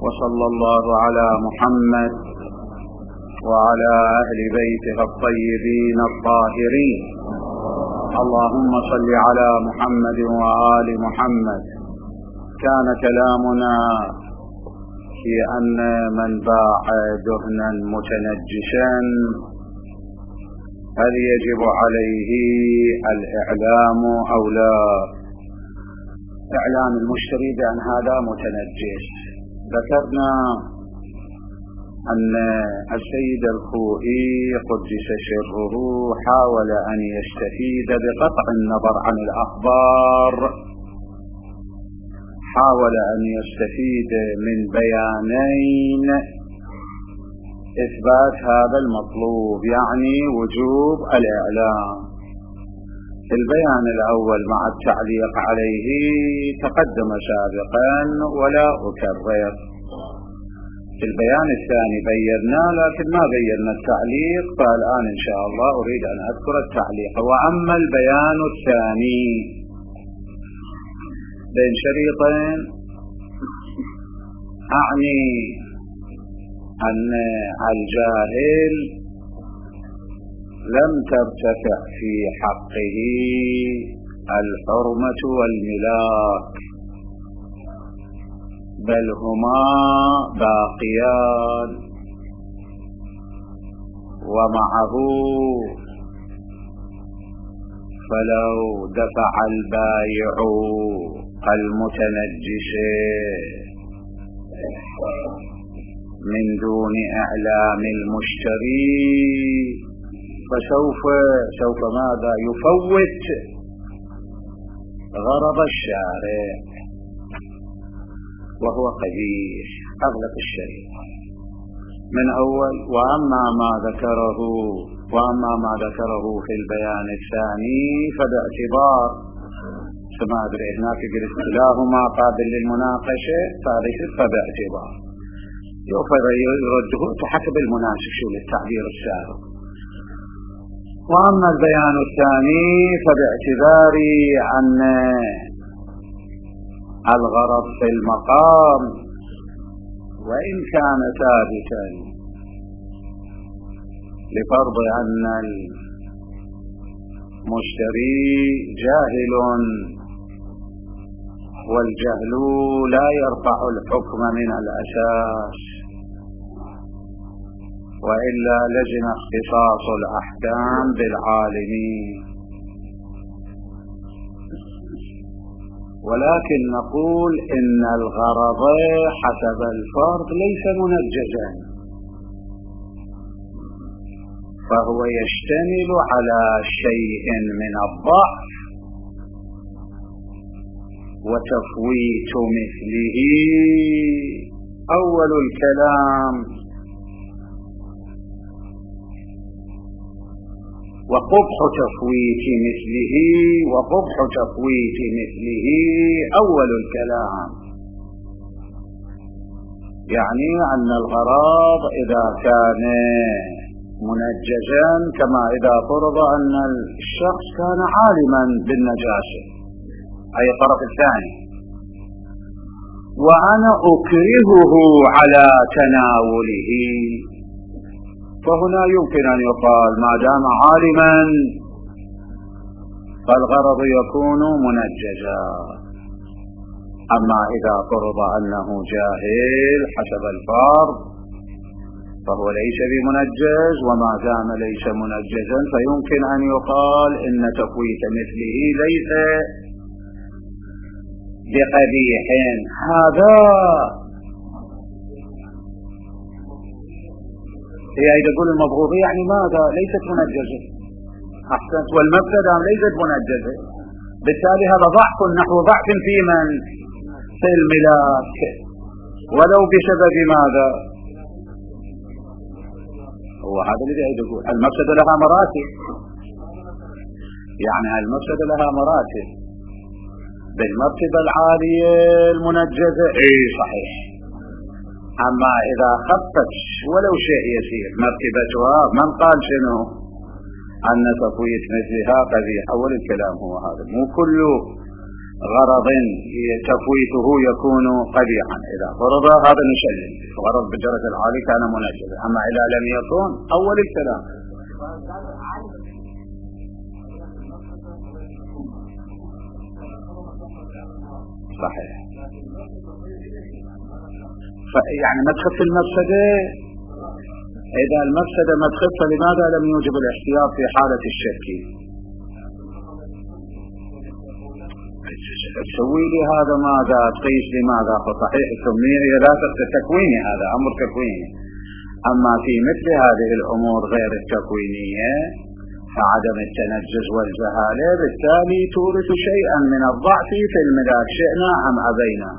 وصلى الله على محمد وعلى أهل بيته الطيبين الطاهرين. اللهم صل على محمد وآل محمد. كان كلامنا في أن من باع دهنا متنجشا هل يجب عليه الإعلام أو لا؟ إعلام المشتري بأن هذا متنجش. ذكرنا أن السيد الخوئي قدس سره حاول أن يستفيد بقطع النظر عن الأخبار، حاول أن يستفيد من بيانين إثبات هذا المطلوب، يعني وجوب الإعلام. البيان الأول مع التعليق عليه تقدم سابقا ولا أكرر. في البيان الثاني بينا لكن ما بينا التعليق، فالآن إن شاء الله أريد أن أذكر التعليق. وأما البيان الثاني بين شريطين، أعني أن الجاهل لم ترتفع في حقه الحرمة والملاك، بل هما باقيان، ومعه فلو دفع البائع المتنجش من دون إعلام المشتري فسوف ماذا؟ يفوت غرض الشارع، وهو قبيح. أغلق الشريعة من أول. وأما ما ذكره في البيان الثاني فباعتبار ما أدري هناك قلت كلاهما قابل للمناقشة، ثالث فباعتبار يرده حسب المناسب شو للتعبير السابق. وأما البيان الثاني فباعتبار أن الغرض في المقام وإن كان ثابتا، لفرض أن المشتري جاهل، والجهل لا يرفع الحكم من الأساس، وإلا لزم اختصاص الأحكام بالعالمين. ولكن نقول إن الغرض حسب الفرض ليس منجزا، فهو يشتمل على شيء من الضعف وتفويت مثله أول الكلام، وقبح تفويت مثله أول الكلام. يعني أن الغرض إذا كان منجزا، كما إذا فرض أن الشخص كان عالما بالنجاسة، أي الطرف الثاني، وأنا أكرهه على تناوله، فهنا يمكن أن يقال ما دام عالما فالغرض يكون منجزا. أما إذا فرض أنه جاهل حسب الفرض فهو ليس بمنجز، وما دام ليس منجزا فيمكن أن يقال إن تفويت مثله ليس بقبيح. هذا هي تقول المبغوضة يعني ماذا؟ ليست منجزة. أحسنت. والمفسدة ليست منجزة، بالتالي هذا ضعف نحو ضعف في من؟ في الملاك، ولو بسبب ماذا؟ هو هذا الذي يقول المفسدة لها مراتب، يعني المفسدة لها مراتب. بالمرتبة العالية المنجزة صحيح، أما إذا خفت ولو شيء يسير مرتبتها، من قال شنو؟ أن تفويت مثلها قبيح. أول الكلام هو هذا، مو كل غرض تفويته يكون قبيحا. إذا فرض هذا نشلل، غرض بالدرجة العالية كان منجزا. أما إذا لم يكن أول الكلام. صحيح. يعني ما تخف المفسدة. إذا المفسدة ما تخف فلماذا لم يوجب الاحتياط في حالة الشك؟ تسوي لي هذا ماذا؟ تقيس لي ماذا؟ فصحيح السمية هي لا تكويني، هذا أمر تكويني. أما في مثل هذه الأمور غير التكوينية فعدم التنجز والجهالة بالتالي تورث شيئا من الضعف في الملاك شئنا أم أبينا.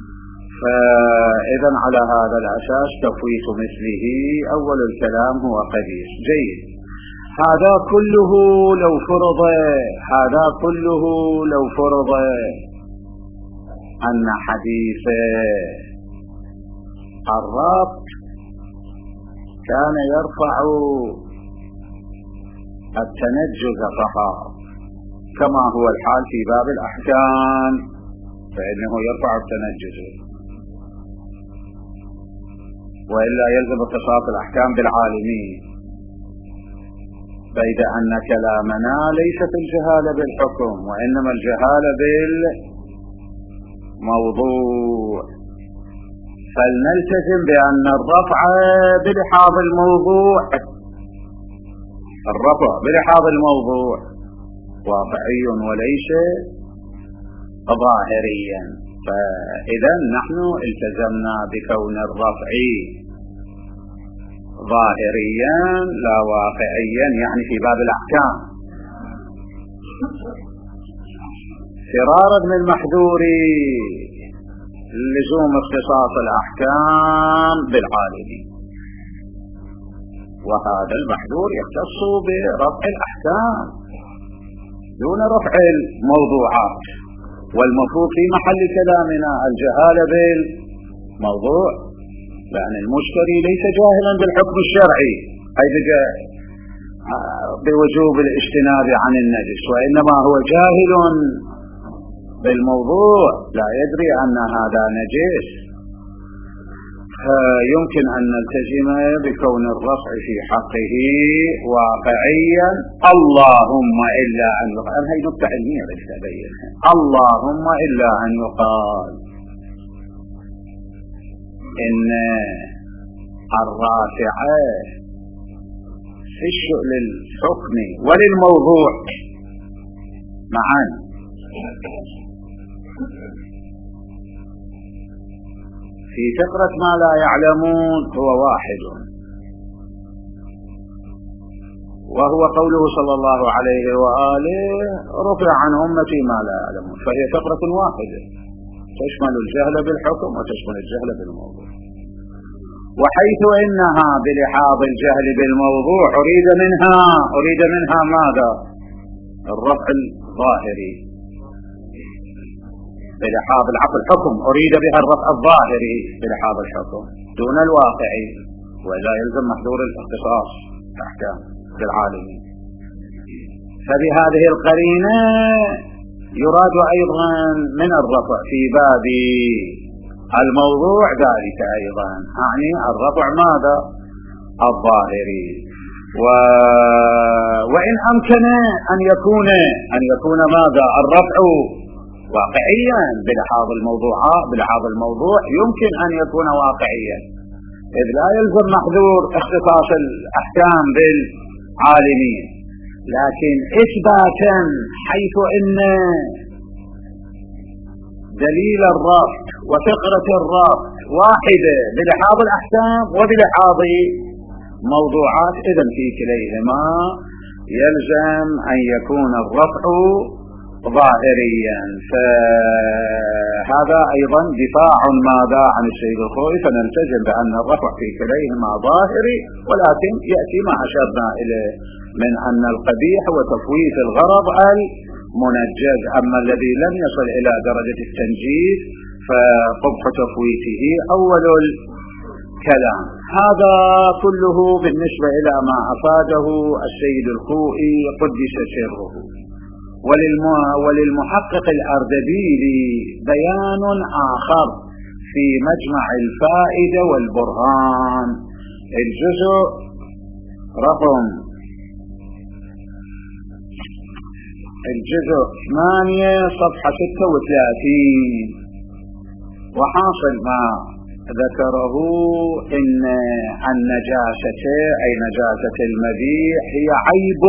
فإذا على هذا الأساس تفويت مثله أول الكلام هو قدير. جيد. هذا كله لو فرض أن حديث الربط كان يرفع التنجز فقط كما هو الحال في باب الأحكام، فإنه يرفع التنجز، وإلا يلزم اختصاص الأحكام بالعالمين، بيد أن كلامنا ليس في الجهالة بالحكم وإنما الجهالة بالموضوع. فلنلتزم بأن الرفع بلحاظ الموضوع، الرفع بلحاظ الموضوع واقعي وليس ظاهريا. فإذا نحن التزمنا بكون الرفع ظاهريا لا واقعيا، يعني في باب الأحكام، فرارا من المحذور لزوم اختصاص الأحكام بالعالمين، وهذا المحذور يختص برفع الأحكام دون رفع الموضوعات. والمفروض في محل كلامنا الجهالة بالموضوع، لأن المشتري ليس جاهلا بالحكم الشرعي أي بوجوب الاجتناب عن النجس، وإنما هو جاهل بالموضوع لا يدري أن هذا نجس. يمكن أن نلتزم بكون الرفع في حقه واقعيا، اللهم إلا أن يقال، هي نكتة علمية بس أبين، اللهم إلا أن يقال إن الرافع في للحكم وللموضوع معا في فقرة ما لا يعلمون هو واحد، وهو قوله صلى الله عليه وآله رفع عن أمتي ما لا يعلمون، فهي فقرة واحدة تشمل الجهل بالحكم وتشمل الجهل بالموضوع. وحيث إنها بلحاظ الجهل بالموضوع أريد منها ماذا؟ الرفع الظاهري بلحاظ العقل الحكم، أريد بها الرفع الظاهري بلحاظ الحكم دون الواقعي، ولا يلزم محذور الاختصاص الأحكام بالعالمين. فبهذه القرينة يراد أيضا من الرفع في باب الموضوع ذلك أيضا، يعني الرفع ماذا؟ الظاهري. وإن أمكن أن يكون ماذا؟ الرفع واقعيا بلحاظ الموضوع يمكن أن يكون واقعيا، إذ لا يلزم محذور اختصاص الأحكام بالعالمين، لكن إثباتا حيث إن دليل الرفع وفقرة الرفع واحدة بلحاظ الأحكام وبلحاظ موضوعات، إذن في كليهما يلزم أن يكون الرفع ظاهريا. فهذا أيضا دفاع ماذا عن السيد الخوئي، فنلتزم بأن الرفع في كليهما ظاهري، ولكن يأتي ما أشرنا إليه من أن القبيح وتفويت الغرض المنجز، أما الذي لم يصل إلى درجة التنجيز فقبح تفويته أول الكلام. هذا كله بالنسبة إلى ما أفاده السيد الخوئي قدس سره. وللمحقق الأردبيلي بيان آخر في مجمع الفائدة والبرهان، الجزء رقم 8 صفحة 36. وحاصل ما ذكره إن النجاسة أي نجاسة المبيح هي عيب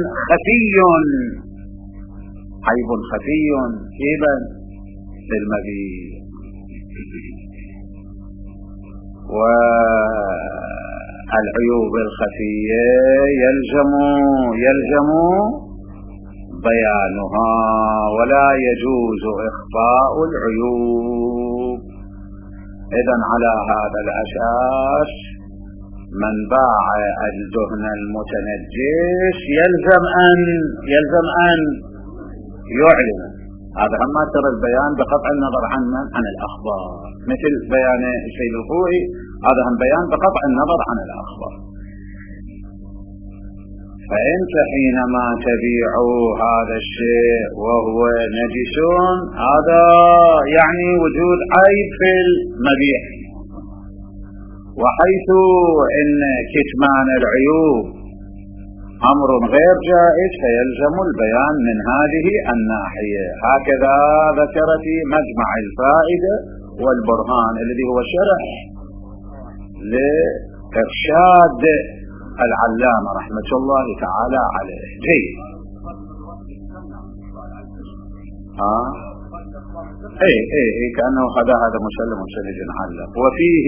خفي إذن للمبيح. والعيوب الخفية يلزم بيانها، ولا يجوز إخفاء العيوب. إذن على هذا الأساس من باع الدهن المتنجس يلزم أن يعلن. هذا هم ترى البيان بقطع النظر عن الأخبار، مثل بيان السيد الخوئي، هذا هم بيان بقطع النظر عن الأخبار. فأنت حينما تبيع هذا الشيء وهو نجس، هذا يعني وجود عيب في المبيع. وحيث إن كتمان العيوب أمر غير جائز فيلزم البيان من هذه الناحية. هكذا ذكر في مجمع الفائدة والبرهان الذي هو شرح لإرشاد العلامة رحمة الله تعالى عليه. جيد. كأنه خذا هذا مسلم مسلج علق. وفيه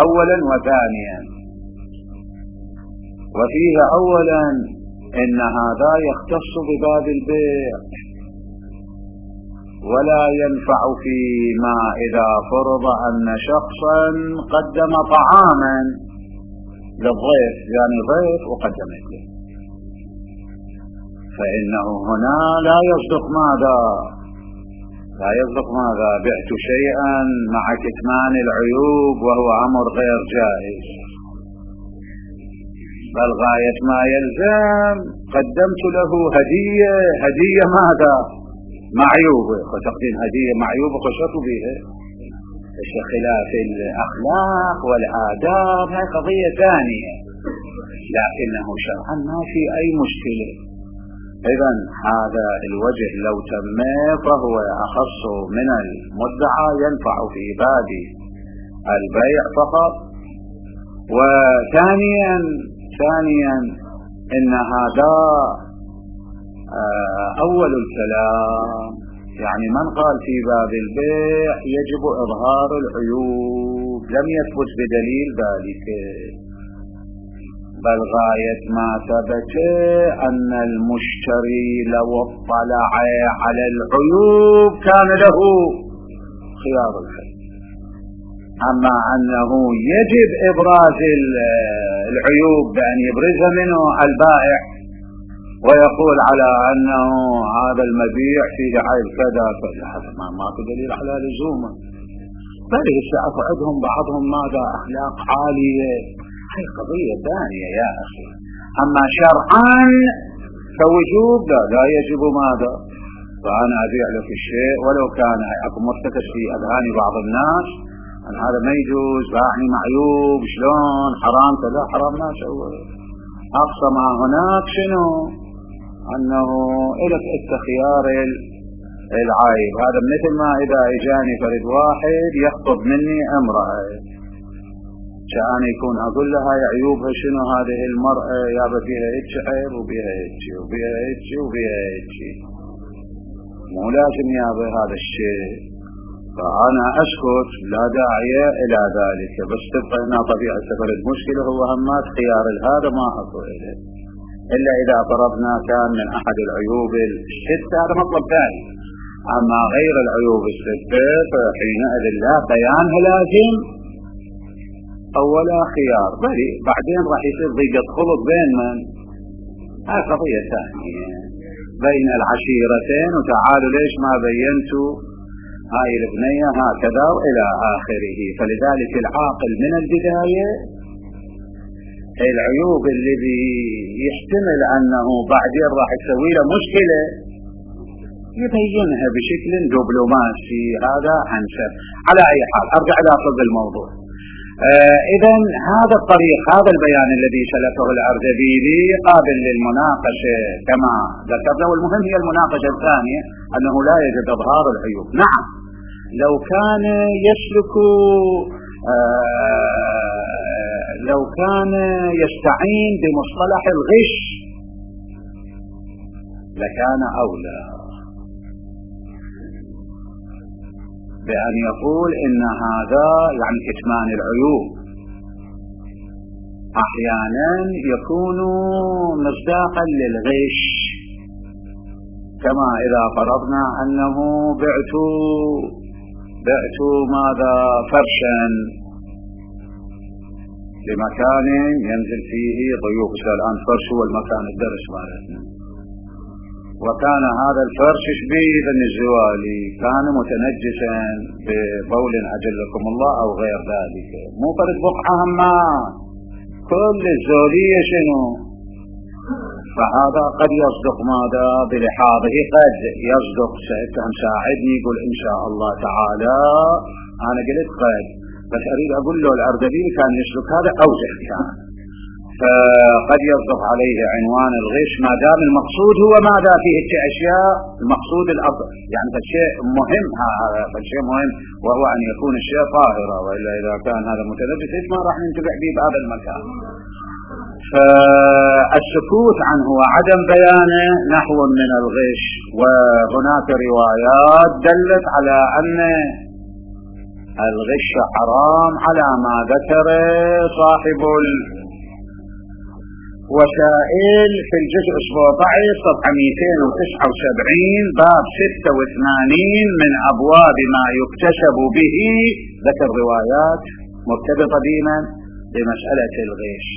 أولا إن هذا يختص بباب البيع، ولا ينفع فيما إذا فرض أن شخصا قدم طعاما للضيف، يعني ضيف وقدمت له، فإنه هنا لا يصدق ماذا بعت شيئا مع كتمان العيوب وهو أمر غير جائز، بل غاية ما يلزم قدمت له هدية ماذا معيوبة، وتقديم هدية معيوبة خشت بها خلاف الأخلاق والآداب، هي قضية ثانية، لكنه شرعا ما في أي مشكلة. إذن هذا الوجه لو تم فهو أخص من المدعى، ينفع في باب البيع فقط. وثانيا إن هذا أول الكلام، يعني من قال في باب البيع يجب إظهار العيوب لم يثبت بدليل ذلك، بل غاية ما ثبت أن المشتري لو اطلع على العيوب كان له خيار الحل. أما أنه يجب إبراز العيوب بأن يبرزها منه البائع ويقول على أنه هذا المبيع في دعاية كذا، هذا ما في دليل على لزومه، بل يستعف عندهم بعضهم ماذا أخلاق عالية، هي قضية ثانية يا أخي. أما شرعا فوجوب لا يجب ماذا، فأنا أبيع لك الشيء ولو كان أكون مرتكز في أذهان بعض الناس أن هذا ما يجوز، باعني معيوب، شلون حرام كذا، حرام ما سوى. أقصى ما هناك شنو؟ أنه إلك خيار العيب. هذا مثل ما إذا إجاني فرد واحد يخطب مني امرأة، كأن يكون أقول لها عيوبها شنو هذه المرأة، يابا فيها هيك عيب وبيها هيك وبيها هيك وبيها هيك، مو لازم يابا هذا الشيء، فأنا أسكت لا داعي إلى ذلك، بس تبقى هنا طبيعة فرد مشكلة هو همات خيار هذا ما أقول إليه، إلا إذا فرضنا كان من أحد العيوب الستة، هذا مطلب ثاني. أما غير العيوب الستة فحينئذ لا بيانها لازم أولا خيار، بل بعدين راح يصير ضيقة خلط بين من، هذه قضية ثانية بين العشيرتين، وتعالوا ليش ما بينتوا هاي البنية هكذا وإلى آخره. فلذلك العاقل من البداية العيوب الذي يحتمل أنه بعدين راح يسوي له مشكلة يبينها بشكل دبلوماسي، هذا أنسب. على أي حال أرجع إلى صلب الموضوع. إذا هذا الطريق، هذا البيان الذي سلكه الأردبيلي قابل للمناقشة كما ذكرنا، والمهم هي المناقشة الثانية أنه لا يجب إظهار العيوب. نعم، لو كان يسلك لو كان يستعين بمصطلح الغش لكان أولى بأن يقول إن هذا يعني كتمان العيوب أحيانا يكون مصداقا للغش، كما إذا فرضنا أنه بعت ماذا فرشا لمكان ينزل فيه ضيوف. الآن فرش هو المكان الدرس مالتنا، وكان هذا الفرش شبيه الزوالي، كان متنجسا ببول أجلكم الله أو غير ذلك، مو فرد بقعة هما كل الزولية شنو. فهذا قد يصدق ماذا بلحاظه، قد يصدق. سأتهم ساعدني يقول إن شاء الله تعالى، أنا قلت قد، بس أريد أقول له الأردبيلي كان يسلك هذا أوجه كان، فقد يصدق عليه عنوان الغش ما دام المقصود هو ماذا فيه أشياء المقصود الأفضل، يعني فالشيء مهم، هذا فالشيء مهم وهو أن يكون الشيء طاهرا، وإلا إذا كان هذا متلبس ما راح ننتبه به بهذا المكان. فالسكوت عنه وعدم بيانه نحو من الغش. وهناك روايات دلت على أن الغش حرام على ما ذكر صاحب الوسائل في الجزء 17 صفحة 279 باب 86 من أبواب ما يكتسب به، ذكر روايات مرتبطة بمسألة الغش.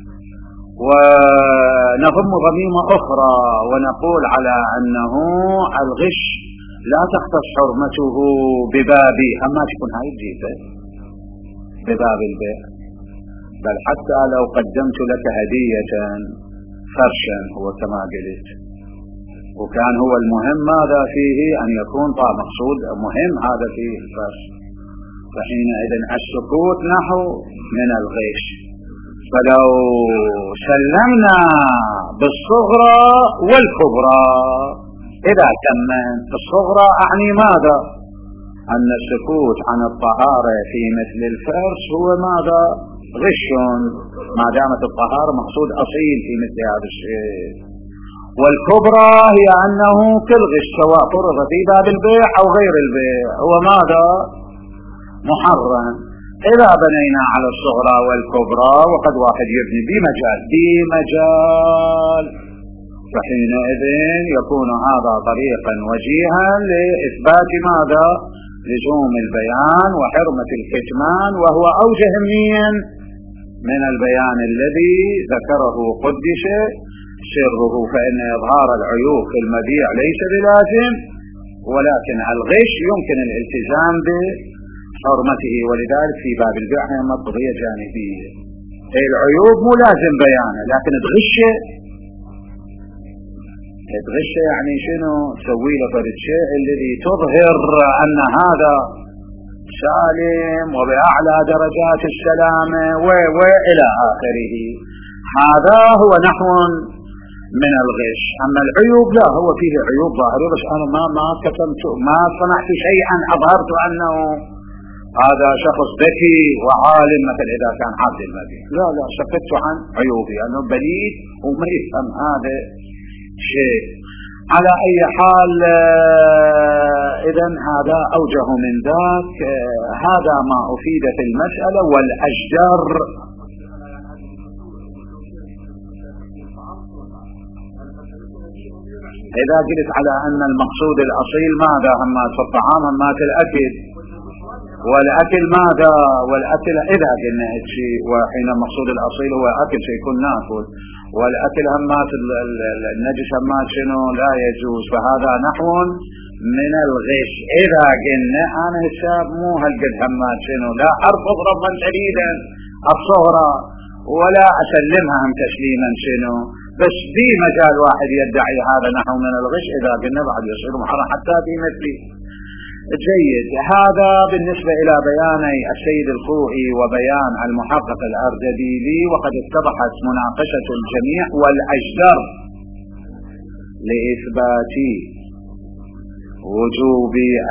ونضم ضميمة أخرى ونقول على أنه الغش لا تختص حرمته بباب، أما تكون هاي الجيفة بباب البيع، بل حتى لو قدمت لك هدية فرشا هو كما قلت، وكان هو المهم ماذا فيه أن يكون مقصود مهم هذا فيه الفرش، فحينئذ السكوت نحو من الغش. فلو سلمنا بالصغرى والكبرى، إذا تمت الصغرى أعني ماذا؟ أن السكوت عن الطهارة في مثل الفرش هو ماذا؟ غش، ما دامت الطهارة مقصود أصيل في مثل هذا الشيء. والكبرى هي أنه كالغش سواء فرض في باب البيع أو غير البيع هو ماذا؟ محرم. إذا بنينا على الصغرى والكبرى وقد واحد يبني بمجال فحينئذ يكون هذا طريقا وجيها لإثبات ماذا؟ لزوم البيان وحرمة الكتمان، وهو أوجه من البيان الذي ذكره قدس سره. فإن إظهار العيوب في المبيع ليس بلازم، ولكن الغش يمكن الالتزام بحرمته، ولذلك في باب البيع هي قضية جانبية. العيوب مو لازم بيانه، لكن تغش يعني شنو؟ تسوي له الشيء الذي تظهر أن هذا سالم وبأعلى درجات السلامة وإلى آخره. هذا هو نحو من الغش. أما العيوب لا، هو فيه عيوب ظاهرة، بس أنا ما كتمت، ما صنعت شيئا أظهرت أنه هذا شخص ذكي وعالم مثل إذا كان عبد المبيع، لا سكت عن عيوبي أنه بليد وما يفهم هذا شيء. على أي حال إذن هذا أوجه من ذاك. هذا ما أفيد في المسألة. والأجدر إذا قلت على أن المقصود الأصيل ماذا؟ همات في الطعام، همات الأكل، والأكل ماذا؟ والأكل إذا قلنا شيء، وحين المقصود الأصيل هو أكل سيكون ناكل، والأكل همات النجس همات شنو لا يجوز، فهذا نحو من الغش. إذا قلنا أنا حساب مو هالقد همات شنو، لا أرفض رفضا شديدا الصغرى ولا أسلمها هم تسليما شنو بس في مجال واحد يدعي هذا نحو من الغش، إذا قلنا بعد يصير محرم حتى في مثله. جيد. هذا بالنسبة إلى بياني السيد الخوئي وبيان المحقق الأردبيلي، وقد اتضحت مناقشة الجميع والأجدر لإثبات وجوب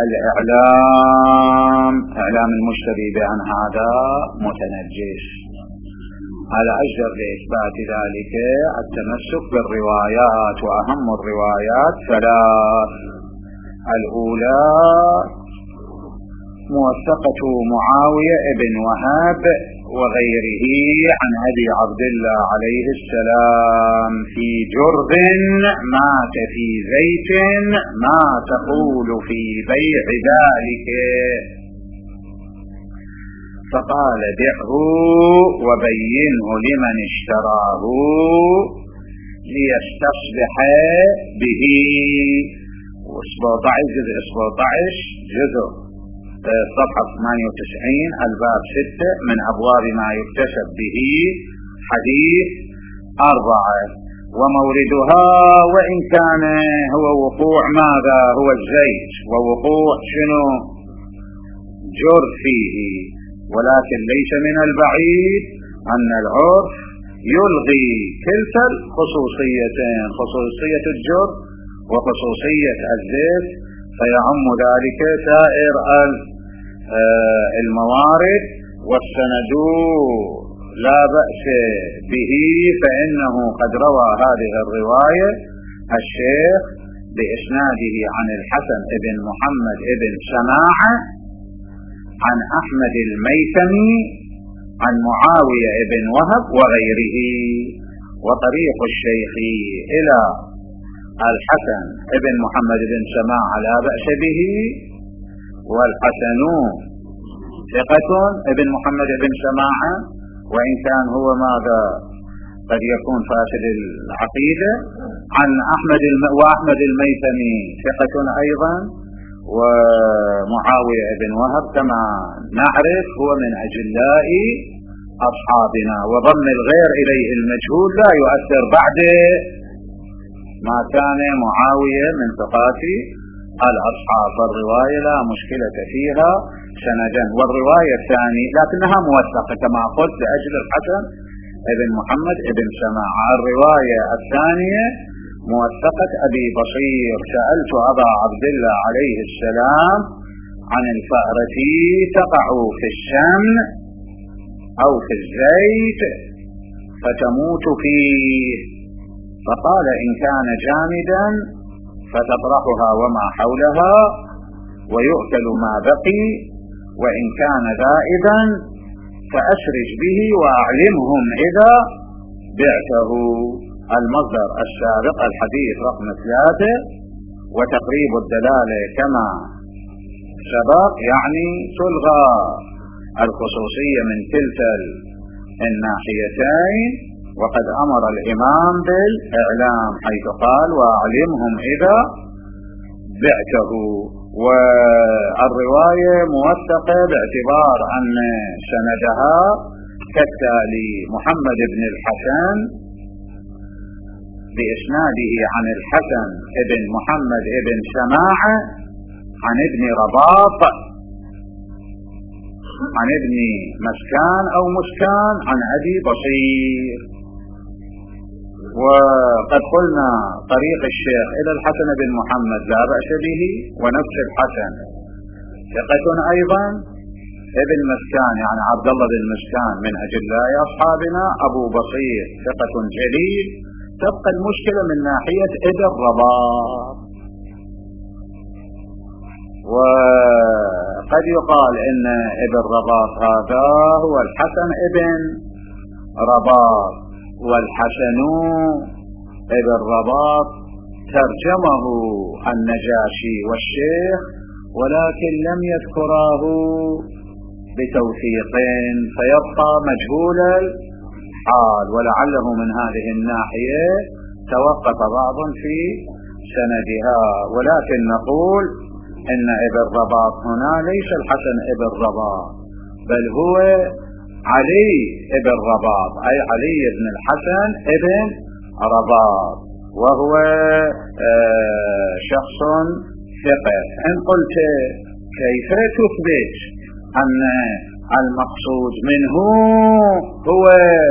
إعلام المشتري بأن هذا متنجس. الأجدر لإثبات ذلك التمسك بالروايات، وأهم الروايات ثلاث. الأولى موثقة معاوية ابن وهب وغيره عن أبي عبد الله عليه السلام في جرب مات في زيت ما تقول في بيع ذلك، فقال بعه وبينه لمن اشتراه ليستصبح به. 17 جزء 17 جزء صفحة 98 الباب 6 من أبواب ما يكتسب به حديث 4. وموردها وإن كان هو وقوع ماذا هو الزيت ووقوع شنو جرف فيه، ولكن ليس من البعيد أن العرف يلغي كلتا الخصوصيتين، خصوصية الجرف وخصوصية الزيت، فيعم ذلك سائر الموارد. والسند لا بأس به، فإنه قد روى هذه الرواية الشيخ بإسناده عن الحسن ابن محمد ابن سماعة عن أحمد الميثمي عن معاوية ابن وهب وغيره. وطريق الشيخ إلى الحسن ابن محمد ابن سماعة لا بأس به، والحسن ثقة ابن محمد ابن سماعة، وإن كان هو ماذا قد يكون فاسد العقيدة، عن وأحمد الميثمي ثقة أيضا، ومعاوية ابن وهب كما نعرف هو من أجلاء أصحابنا، وضم الغير إليه المجهول لا يؤثر بعد ما كان معاوية من ثقات الأصحاب، فالرواية لا مشكلة فيها سندا. والرواية الثانية لكنها موثقة كما قلت لأجل الحسن ابن محمد ابن سماعة. الرواية الثانية موثقة أبي بصير: سألت أبا عبد الله عليه السلام عن الفأرة تقع في السمن أو في الزيت فتموت فيه، فقال إن كان جامدا فتطرحها وما حولها ويؤكل ما بقي، وإن كان ذائبا فأسرج به وأعلمهم إذا بعته. المصدر السابق الحديث رقم 3. وتقريب الدلالة كما سبق، يعني تلغى الخصوصية من كلتا الناحيتين، وقد أمر الإمام بالإعلام حيث قال وأعلمهم إذا بعته. والرواية موثقة باعتبار أن سندها كالتالي: محمد بن الحسن بإسناده عن الحسن ابن محمد ابن سماعة عن ابن رباط عن ابن مسكان أو مسكان عن أبي بصير. وقد قلنا طريق الشيخ إلى الحسن بن محمد لا بأس به، ونفس الحسن ثقة أيضا. ابن مسكان يعني عبد الله بن مسكان من أجلاء أصحابنا. أبو بصير ثقة جليل. تبقى المشكلة من ناحية ابن رباط، وقد يقال إن ابن رباط هذا هو الحسن ابن رباط، والحسن ابن رباط ترجمه النجاشي والشيخ ولكن لم يذكراه بتوثيق، فيبقى مجهول الحال، ولعله من هذه الناحية توقف بعض في سندها. ولكن نقول إن ابن رباط هنا ليس الحسن ابن رباط، بل هو علي ابن رباط، أي علي بن الحسن ابن رباط وهو شخص ثقة. إن قلت كيف تثبت أن المقصود منه هو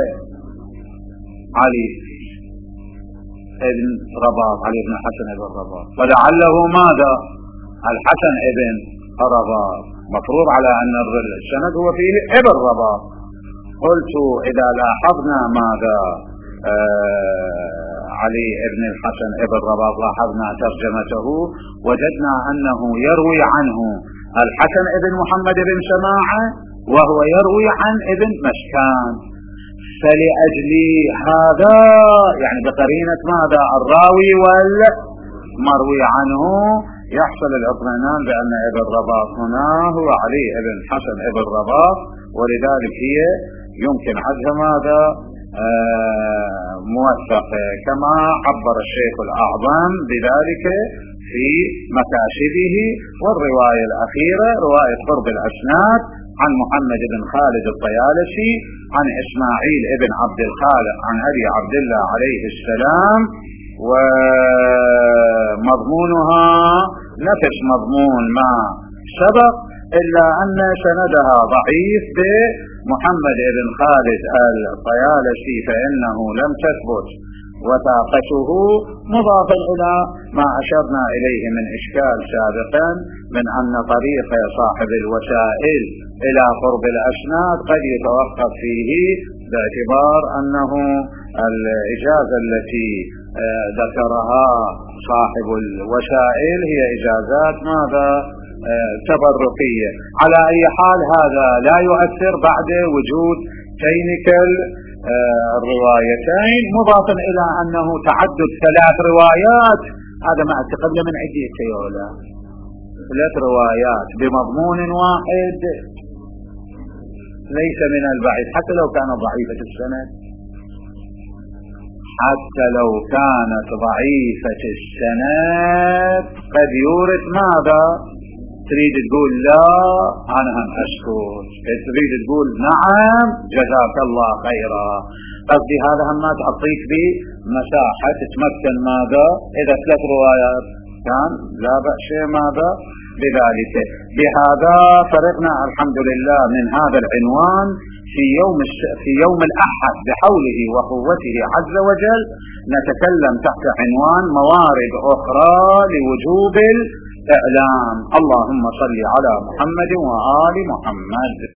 علي ابن رباط، علي بن الحسن ابن رباط، ولعله ماذا الحسن ابن رباط، مفروض على أن السند هو فيه ابن رباط. قلت إذا لاحظنا ماذا علي ابن الحسن ابن رباط، لاحظنا ترجمته وجدنا أنه يروي عنه الحسن ابن محمد بن سماعة وهو يروي عن ابن مشكان. فلأجل هذا يعني بقرينة ماذا الراوي والمروي عنه يحصل الاطمئنان بأن ابن رباط هنا هو علي ابن الحسن ابن رباط، ولذلك هي يمكن عدها ماذا موثقة كما عبر الشيخ الأعظم بذلك في مكاسبه. والرواية الأخيرة رواية قرب الأسناد عن محمد بن خالد الطيالسي عن إسماعيل ابن عبد الخالق عن أبي عبد الله عليه السلام، ومضمونها نفس مضمون ما سبق إلا أن سندها ضعيف بمحمد بن خالد الطيالسي فإنه لم تثبت وثاقته، مضافا إلى ما أشرنا إليه من إشكال سابقا من أن طريق صاحب الوسائل إلى قرب الأسناد قد يتوقف فيه باعتبار أنه الإجازة التي ذكرها صاحب الوسائل هي إجازات ماذا تبرقية. على أي حال هذا لا يؤثر بعد وجود تينك الروايتين، مضافا إلى أنه تعدد 3 روايات، هذا ما أعتقد من عدة كيولا 3 روايات بمضمون واحد ليس من البعيد حتى لو كانت ضعيفة السند، حتى لو كانت ضعيفة السند قد يورث ماذا تريد تقول لا أنا هم أسكت، تريد تقول نعم جزاك الله خيرا. قصدي هذا هم ما تعطيك بمساحة تتمكن ماذا إذا 3 روايات كان لا بأس ماذا بذلك. بهذا فرقنا الحمد لله من هذا العنوان في يوم الأحد بحوله وقوته عز وجل نتكلم تحت عنوان موارد أخرى لوجوب الإعلام. اللهم صل على محمد وآل محمد.